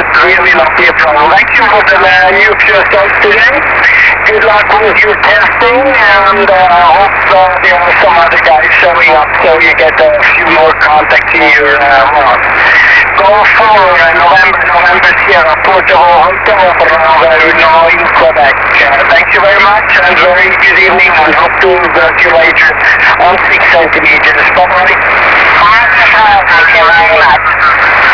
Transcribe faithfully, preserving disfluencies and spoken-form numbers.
really not be a problem. Thank you for the uh, news yourself today. Good luck with your testing, and uh, hope uh, there are some other guys showing up so you get a few more contacts in your uh, route. Go for uh, November, November Sierra, Portugal Hotel, Bravo nine, Quebec. Uh, thank you very much, and very good evening, and hope to work you later on six centimeters. Bye-bye. Thank you very much.